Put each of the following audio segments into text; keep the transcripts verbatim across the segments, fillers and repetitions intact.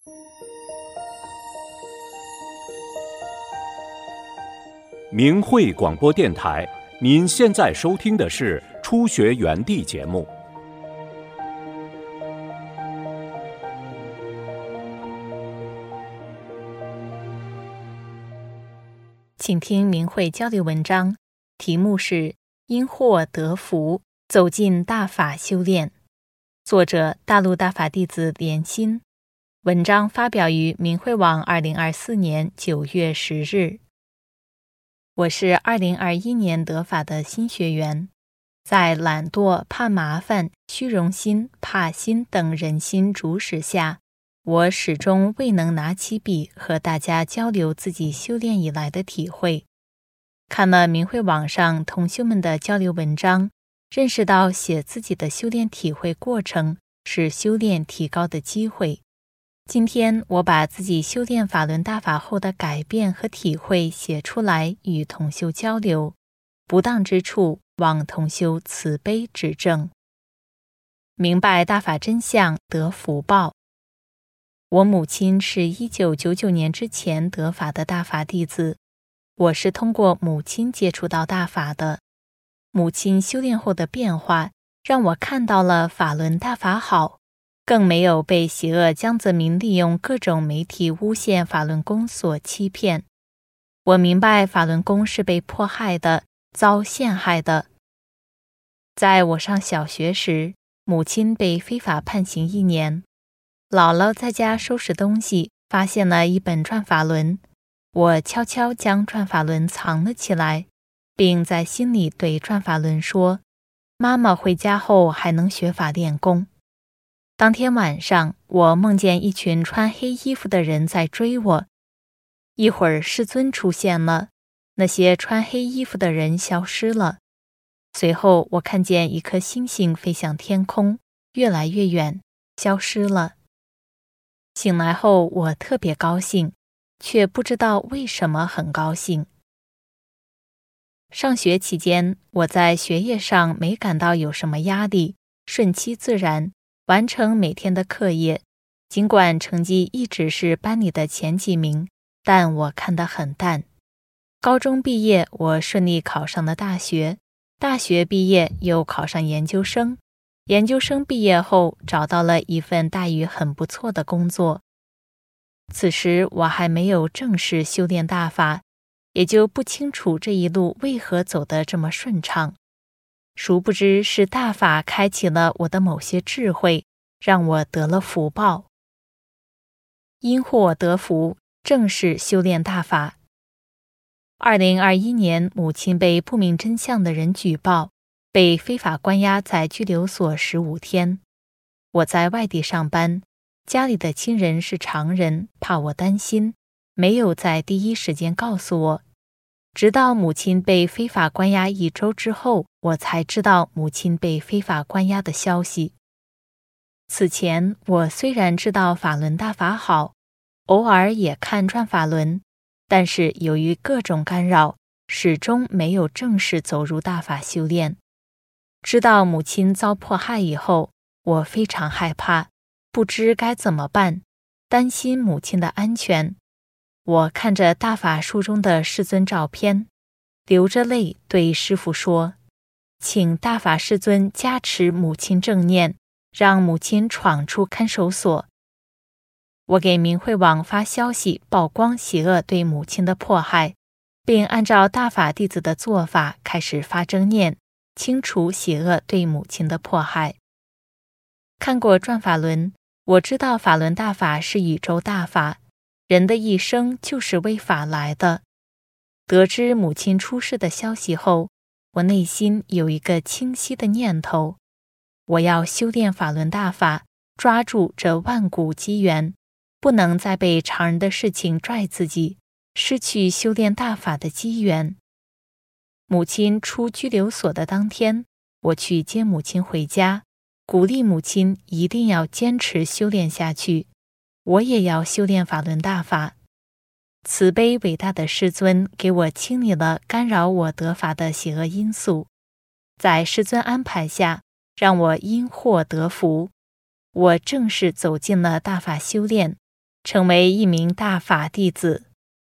明慧广播电台，您现在收听的是初学园地节目。 请听明慧交流文章，题目是因祸得福，走进大法修炼。作者大陆大法弟子莲心。文章发表于明慧网二零二四年九月十日。我是二零二一年得法的新学员，在懒惰、怕麻烦、虚荣心、怕心等人心主使下，我始终未能拿起笔和大家交流自己修炼以来的体会。看了明慧网上同修们的交流文章，认识到写自己的修炼体会过程是修炼提高的机会。今天我把自己修炼法轮大法后的改变和体会写出来，与同修交流，不当之处望同修慈悲指正。明白大法真相，得福报。我母亲是一九九九年之前得法的大法弟子，我是通过母亲接触到大法的。母亲修炼后的变化，让我看到了法轮大法好，更没有被邪恶江泽民利用各种媒体诬陷法轮功所欺骗。我明白法轮功是被迫害的，遭陷害的。在我上小学时，母亲被非法判刑一年，姥姥在家收拾东西，发现了一本转法轮，我悄悄将转法轮藏了起来，并在心里对转法轮说，妈妈回家后还能学法练功。当天晚上，我梦见一群穿黑衣服的人在追我，一会儿世尊出现了，那些穿黑衣服的人消失了。随后我看见一颗星星飞向天空，越来越远，消失了。醒来后我特别高兴，却不知道为什么很高兴。上学期间，我在学业上没感到有什么压力，顺其自然，完成每天的课业。尽管成绩一直是班里的前几名，但我看得很淡。高中毕业，我顺利考上了大学，大学毕业又考上研究生，研究生毕业后找到了一份待遇很不错的工作。此时我还没有正式修炼大法，也就不清楚这一路为何走得这么顺畅。殊不知是大法开启了我的某些智慧，让我得了福报。因祸得福，正是修炼大法。二零二一年，母亲被不明真相的人举报，被非法关押在拘留所十五天。我在外地上班，家里的亲人是常人，怕我担心，没有在第一时间告诉我。直到母亲被非法关押一周之后，我才知道母亲被非法关押的消息。此前，我虽然知道法轮大法好，偶尔也看转法轮，但是由于各种干扰，始终没有正式走入大法修炼。知道母亲遭迫害以后，我非常害怕，不知该怎么办，担心母亲的安全。我看着大法书中的世尊照片，流着泪对师父说，请大法世尊加持母亲正念，让母亲闯出看守所。我给明慧网发消息，曝光邪恶对母亲的迫害，并按照大法弟子的做法开始发正念，清除邪恶对母亲的迫害。看过转法轮，我知道法轮大法是宇宙大法，人的一生就是为法来的。得知母亲出事的消息后，我内心有一个清晰的念头，我要修炼法轮大法，抓住这万古机缘，不能再被常人的事情拽自己，失去修炼大法的机缘。母亲出拘留所的当天，我去接母亲回家，鼓励母亲一定要坚持修炼下去，我也要修炼法轮大法。慈悲伟大的师尊给我清理了干扰我得法的邪恶因素，在师尊安排下，让我因祸得福。我正式走进了大法修炼， 成为一名大法弟子。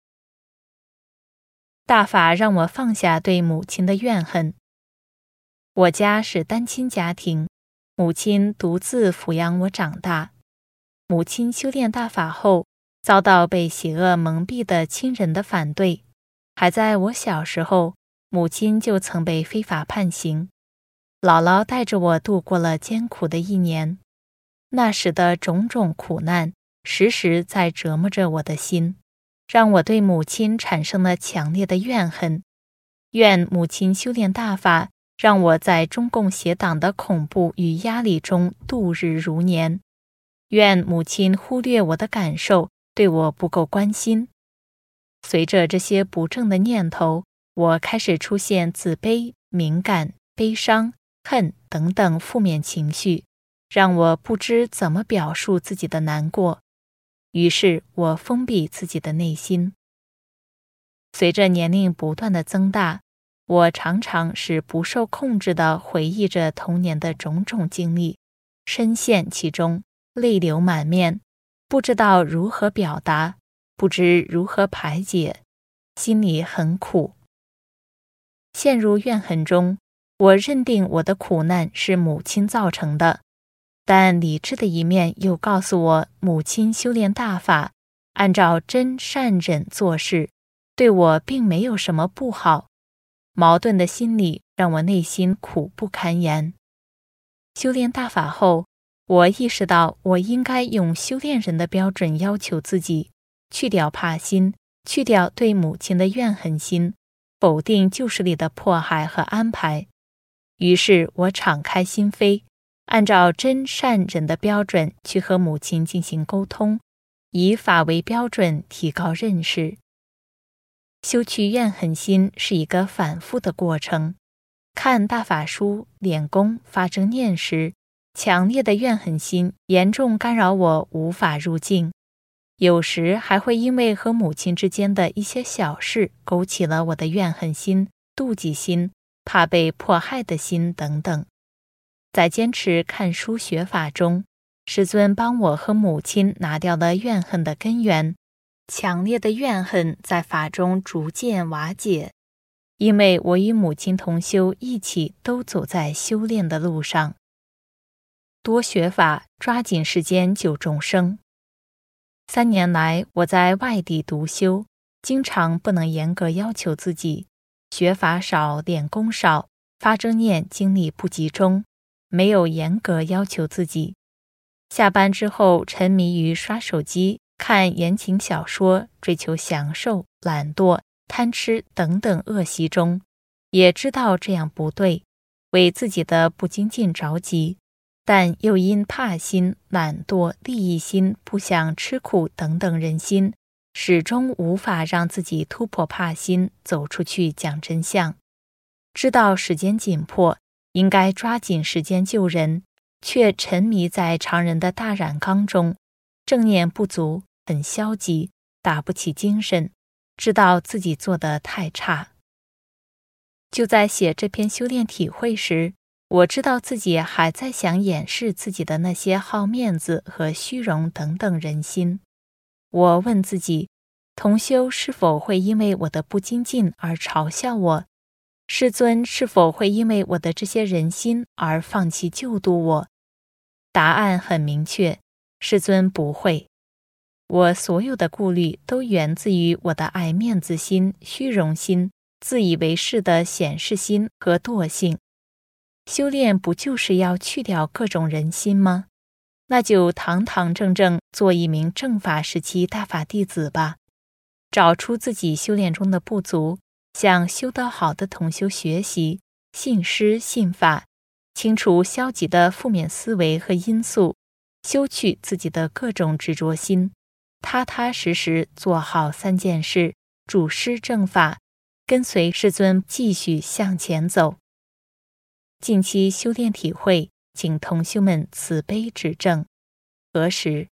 大法让我放下对母亲的怨恨。我家是单亲家庭，母亲独自抚养我长大。母亲修炼大法后，遭到被邪恶蒙蔽的亲人的反对。还在我小时候，母亲就曾被非法判刑。姥姥带着我度过了艰苦的一年，那时的种种苦难时时在折磨着我的心，让我对母亲产生了强烈的怨恨。愿母亲修炼大法，让我在中共邪党的恐怖与压力中度日如年。愿母亲忽略我的感受，对我不够关心。随着这些不正的念头，我开始出现自卑、敏感、悲伤、恨等等负面情绪，让我不知怎么表述自己的难过。于是我封闭自己的内心。随着年龄不断的增大，我常常是不受控制地回忆着童年的种种经历，深陷其中，泪流满面，不知道如何表达，不知如何排解，心里很苦。陷入怨恨中，我认定我的苦难是母亲造成的，但理智的一面又告诉我，母亲修炼大法，按照真善忍做事，对我并没有什么不好。矛盾的心理让我内心苦不堪言。修炼大法后，我意识到我应该用修炼人的标准要求自己，去掉怕心，去掉对母亲的怨恨心，否定旧势力的迫害和安排。于是我敞开心扉，按照真善忍的标准去和母亲进行沟通，以法为标准提高认识。修去怨恨心是一个反复的过程。看大法书、练功、发正念时，强烈的怨恨心严重干扰我无法入境，有时还会因为和母亲之间的一些小事勾起了我的怨恨心、妒忌心、怕被迫害的心等等。在坚持看书学法中，师尊帮我和母亲拿掉了怨恨的根源，强烈的怨恨在法中逐渐瓦解，因为我与母亲同修一起都走在修炼的路上。多学法，抓紧时间救众生。三年来，我在外地独修，经常不能严格要求自己，学法少，练功少，发正念精力不集中，没有严格要求自己。下班之后沉迷于刷手机、看言情小说，追求享受、懒惰、贪吃等等恶习中，也知道这样不对，为自己的不精进着急，但又因怕心、懒惰、利益心、不想吃苦等等人心，始终无法让自己突破怕心，走出去讲真相。知道时间紧迫，应该抓紧时间救人，却沉迷在常人的大染缸中，正念不足，很消极，打不起精神，知道自己做得太差。就在写这篇修炼体会时，我知道自己还在想掩饰自己的那些好面子和虚荣等等人心。我问自己，同修是否会因为我的不精进而嘲笑我？师尊是否会因为我的这些人心而放弃救度我？答案很明确，师尊不会。我所有的顾虑都源自于我的爱面子心、虚荣心、自以为是的显示心和惰性。修炼不就是要去掉各种人心吗？那就堂堂正正做一名正法时期大法弟子吧，找出自己修炼中的不足，向修得好的同修学习，信师信法，清除消极的负面思维和因素，修去自己的各种执着心，踏踏实实做好三件事，主师正法，跟随师尊继续向前走。近期修炼体会，请同修们慈悲指正。何时？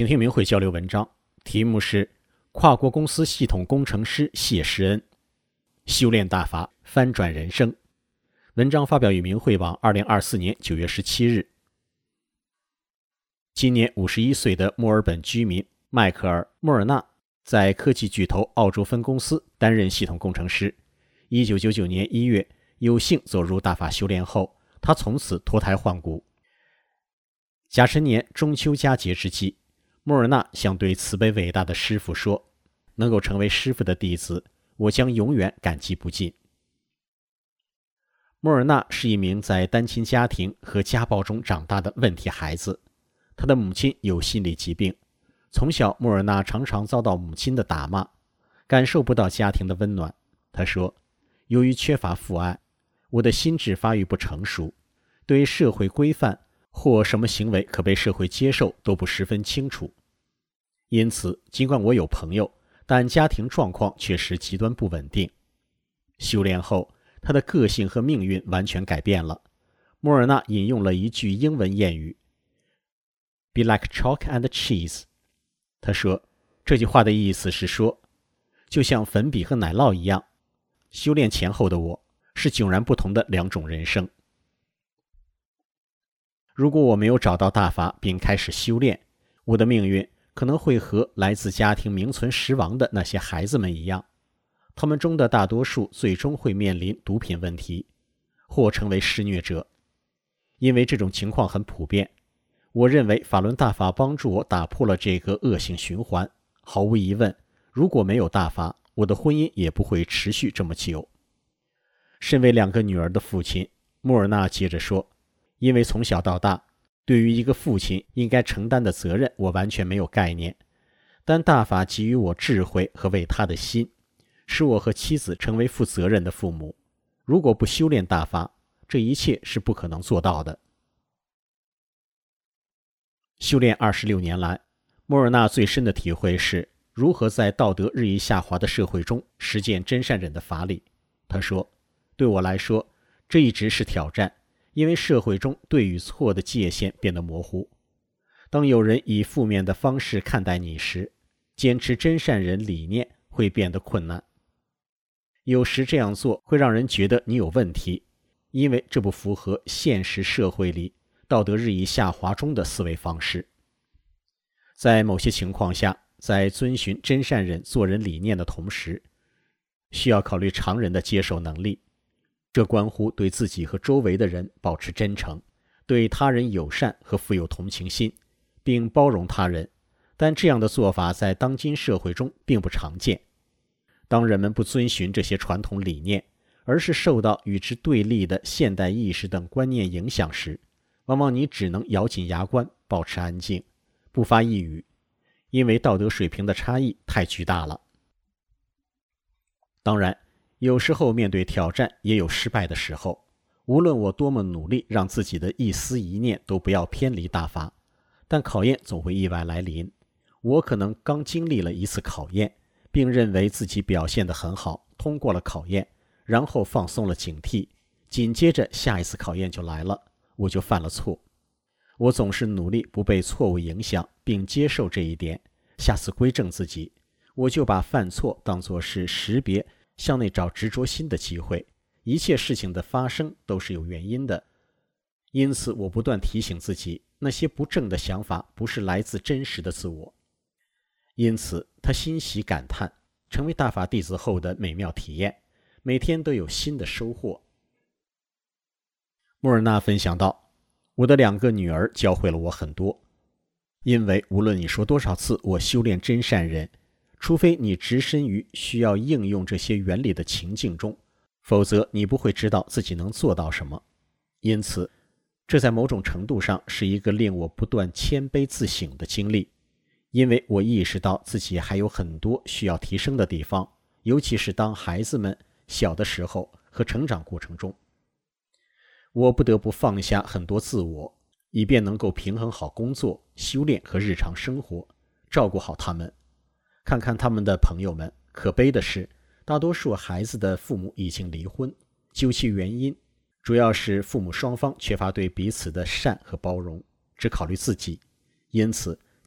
请听明慧交流文章，题目是跨国公司系统工程师谢世恩，修炼大法翻转人生。文章发表于明慧网二零二四年九月十七日。今年五十一岁的墨尔本居民迈克尔·莫尔纳在科技巨头澳洲分公司担任系统工程师。一九九九年一月，有幸走入大法修炼后，他从此脱胎换骨。甲辰年中秋佳节之际，莫尔纳想对慈悲伟大的师父说，能够成为师父的弟子，我将永远感激不尽。莫尔纳是一名在单亲家庭和家暴中长大的问题孩子，他的母亲有心理疾病，从小莫尔纳常常遭到母亲的打骂，感受不到家庭的温暖。他说，由于缺乏父爱，我的心智发育不成熟，对社会规范或什么行为可被社会接受都不十分清楚。因此，尽管我有朋友，但家庭状况确实极端不稳定。修炼后，他的个性和命运完全改变了。莫尔纳引用了一句英文谚语 Be like chalk and cheese。 他说，这句话的意思是说，就像粉笔和奶酪一样，修炼前后的我是迥然不同的两种人生。如果我没有找到大法并开始修炼，我的命运可能会和来自家庭名存实亡的那些孩子们一样，他们中的大多数最终会面临毒品问题，或成为施虐者。因为这种情况很普遍，我认为法轮大法帮助我打破了这个恶性循环。毫无疑问，如果没有大法，我的婚姻也不会持续这么久。身为两个女儿的父亲，莫尔纳接着说，因为从小到大，对于一个父亲应该承担的责任，我完全没有概念。但大法给予我智慧和为他的心，使我和妻子成为负责任的父母。如果不修炼大法，这一切是不可能做到的。修炼二十六年来，莫尔纳最深的体会是如何在道德日益下滑的社会中实践真善忍的法理。他说，对我来说，这一直是挑战，因为社会中对与错的界限变得模糊。当有人以负面的方式看待你时，坚持真善忍理念会变得困难。有时这样做会让人觉得你有问题，因为这不符合现实社会里道德日益下滑中的思维方式。在某些情况下，在遵循真善忍做人理念的同时，需要考虑常人的接受能力。这关乎对自己和周围的人保持真诚，对他人友善和富有同情心，并包容他人。但这样的做法在当今社会中并不常见。当人们不遵循这些传统理念，而是受到与之对立的现代意识等观念影响时，往往你只能咬紧牙关，保持安静，不发一语，因为道德水平的差异太巨大了。当然，有时候面对挑战也有失败的时候，无论我多么努力让自己的一思一念都不要偏离大法，但考验总会意外来临。我可能刚经历了一次考验，并认为自己表现得很好，通过了考验，然后放松了警惕，紧接着下一次考验就来了，我就犯了错。我总是努力不被错误影响，并接受这一点，下次规正自己，我就把犯错当作是识别向内找执着心的机会。一切事情的发生都是有原因的，因此我不断提醒自己，那些不正的想法不是来自真实的自我。因此他欣喜感叹成为大法弟子后的美妙体验，每天都有新的收获。莫尔纳分享道，我的两个女儿教会了我很多，因为无论你说多少次我修炼真善忍，除非你置身于需要应用这些原理的情境中，否则你不会知道自己能做到什么。因此，这在某种程度上是一个令我不断谦卑自省的经历，因为我意识到自己还有很多需要提升的地方，尤其是当孩子们小的时候和成长过程中。我不得不放下很多自我，以便能够平衡好工作、修炼和日常生活，照顾好他们。看看他们的朋友们，可悲的是，大多数孩子的父母已经离婚，究其原因，主要是父母双方缺乏对彼此的善和包容，只考虑自己。因此，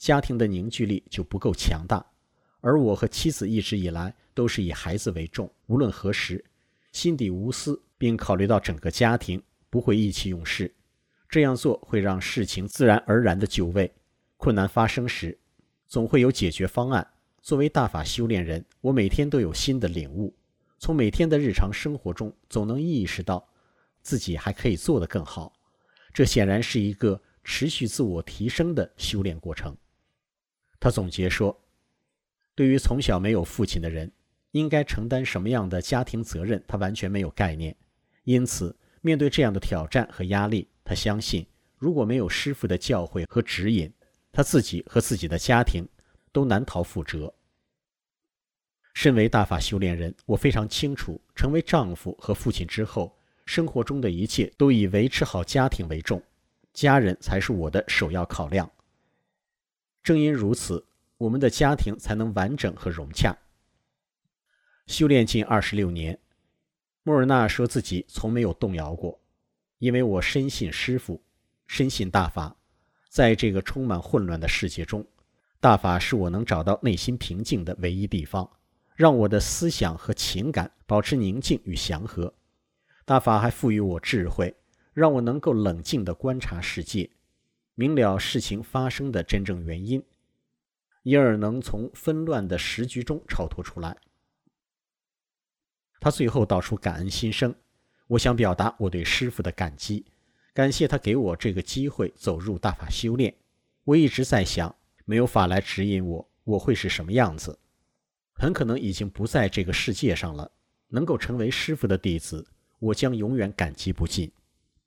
家庭的凝聚力就不够强大。而我和妻子一直以来都是以孩子为重，无论何时，心底无私，并考虑到整个家庭，不会意气用事。这样做会让事情自然而然地就位，困难发生时，总会有解决方案。作为大法修炼人，我每天都有新的领悟，从每天的日常生活中，总能意识到自己还可以做得更好。这显然是一个持续自我提升的修炼过程。他总结说，对于从小没有父亲的人，应该承担什么样的家庭责任，他完全没有概念。因此，面对这样的挑战和压力，他相信，如果没有师父的教诲和指引，他自己和自己的家庭都难逃覆辙。身为大法修炼人，我非常清楚，成为丈夫和父亲之后，生活中的一切都以维持好家庭为重，家人才是我的首要考量。正因如此，我们的家庭才能完整和融洽。修炼近二十六年，莫尔纳说自己从没有动摇过，因为我深信师父，深信大法。在这个充满混乱的世界中，大法是我能找到内心平静的唯一地方，让我的思想和情感保持宁静与祥和。大法还赋予我智慧，让我能够冷静地观察世界，明了事情发生的真正原因，因而能从纷乱的时局中超脱出来。他最后道出感恩心声，我想表达我对师父的感激，感谢他给我这个机会走入大法修炼。我一直在想，没有法来指引我，我会是什么样子？很可能已经不在这个世界上了。能够成为师父的弟子，我将永远感激不尽。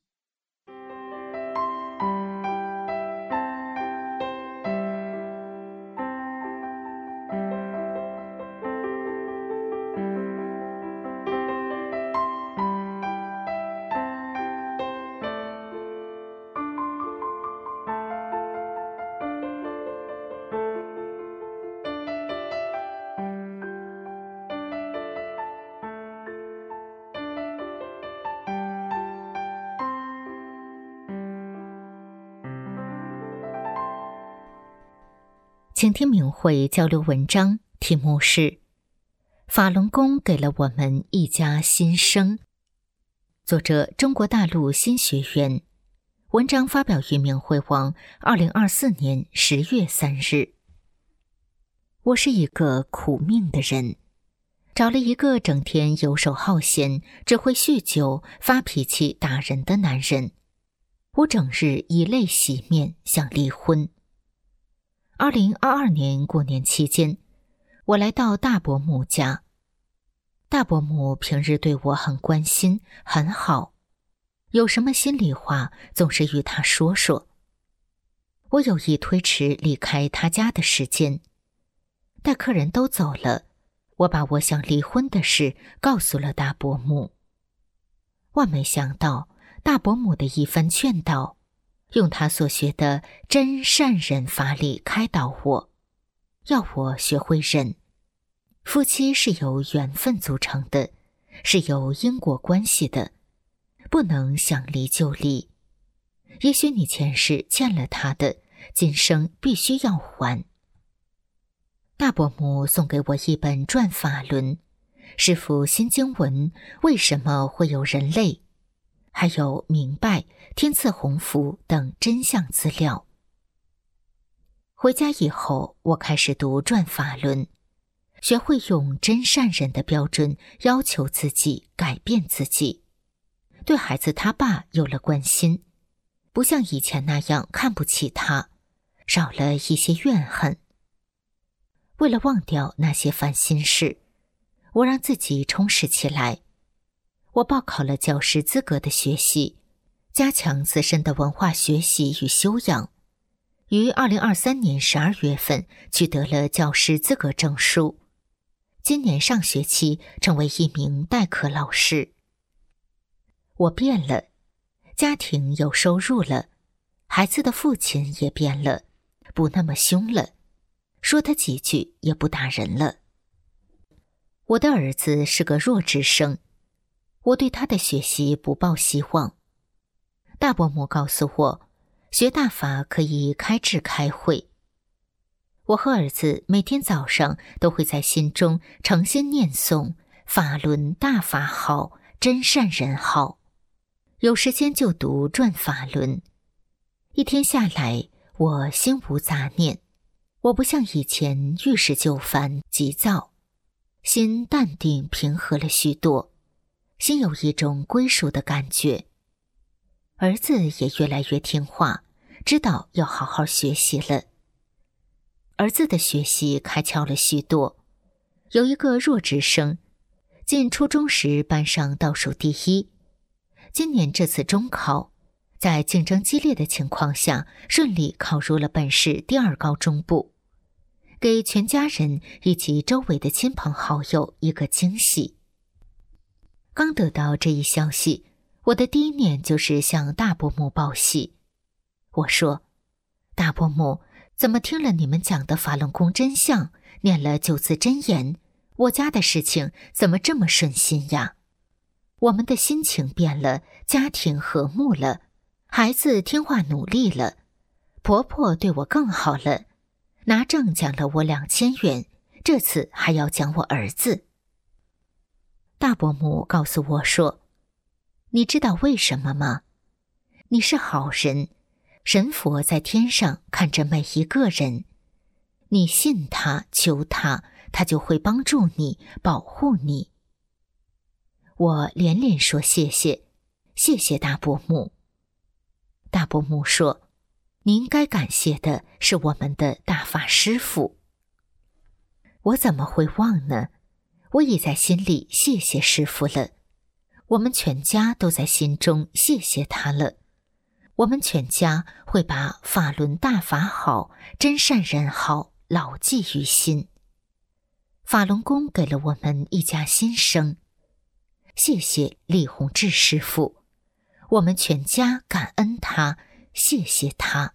请听明慧交流文章，题目是法轮功给了我们一家新生，作者中国大陆新学员，文章发表于明慧网二零二四年十月三日。我是一个苦命的人，找了一个整天游手好闲，只会酗酒、发脾气、打人的男人，我整日以泪洗面，想离婚。二零二二年过年期间，我来到大伯母家。大伯母平日对我很关心，很好，有什么心里话总是与他说说。我有意推迟离开他家的时间，待客人都走了，我把我想离婚的事告诉了大伯母。万没想到，大伯母的一番劝导，用他所学的真善忍法理开导我，要我学会忍。夫妻是由缘分组成的，是有因果关系的，不能想离就离。也许你前世欠了他的，今生必须要还。大伯母送给我一本《转法轮》，师父新经文为什么会有人类，还有明白、天赐鸿福等真相资料。回家以后，我开始读《转法轮》，学会用真善忍的标准要求自己，改变自己。对孩子他爸有了关心，不像以前那样看不起他，少了一些怨恨。为了忘掉那些烦心事，我让自己充实起来。我报考了教师资格的学习，加强自身的文化学习与修养。于二零二三年十二月份取得了教师资格证书。今年上学期成为一名代课老师。我变了，家庭有收入了，孩子的父亲也变了，不那么凶了，说他几句也不打人了。我的儿子是个弱智生，我对他的学习不抱希望。大伯母告诉我，学大法可以开智开慧， 我和儿子每天早上都会在心中诚心念诵法轮大法好，真善人好。有时间就读转法轮。一天下来，我心无杂念，我不像以前遇事就烦急躁，心淡定平和了许多，心有一种归属的感觉。儿子也越来越听话，知道要好好学习了。儿子的学习开窍了许多，有一个弱智生，进初中时班上倒数第一。今年这次中考，在竞争激烈的情况下，顺利考入了本市第二高中部，给全家人以及周围的亲朋好友一个惊喜。刚得到这一消息，我的第一念就是向大伯母报喜。我说：大伯母，怎么听了你们讲的法轮功真相，念了九字真言，我家的事情怎么这么顺心呀？我们的心情变了，家庭和睦了，孩子听话努力了，婆婆对我更好了，拿证奖了我两千元，这次还要奖我儿子。大伯母告诉我说：你知道为什么吗？你是好人，神佛在天上看着每一个人，你信他求他，他就会帮助你保护你。我连连说谢谢，谢谢大伯母。大伯母说：你应该感谢的是我们的大法师父。我怎么会忘呢？我已在心里谢谢师父了，我们全家都在心中谢谢他了。我们全家会把法轮大法好，真善人好牢记于心。法轮功给了我们一家新生，谢谢李洪志师父，我们全家感恩他，谢谢他。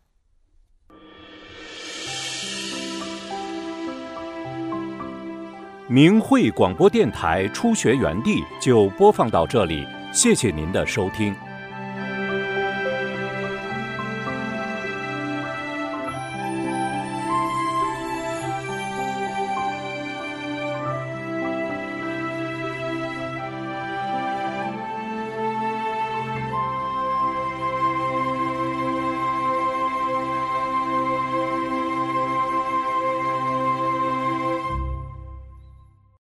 明慧广播电台初学园地就播放到这里，谢谢您的收听。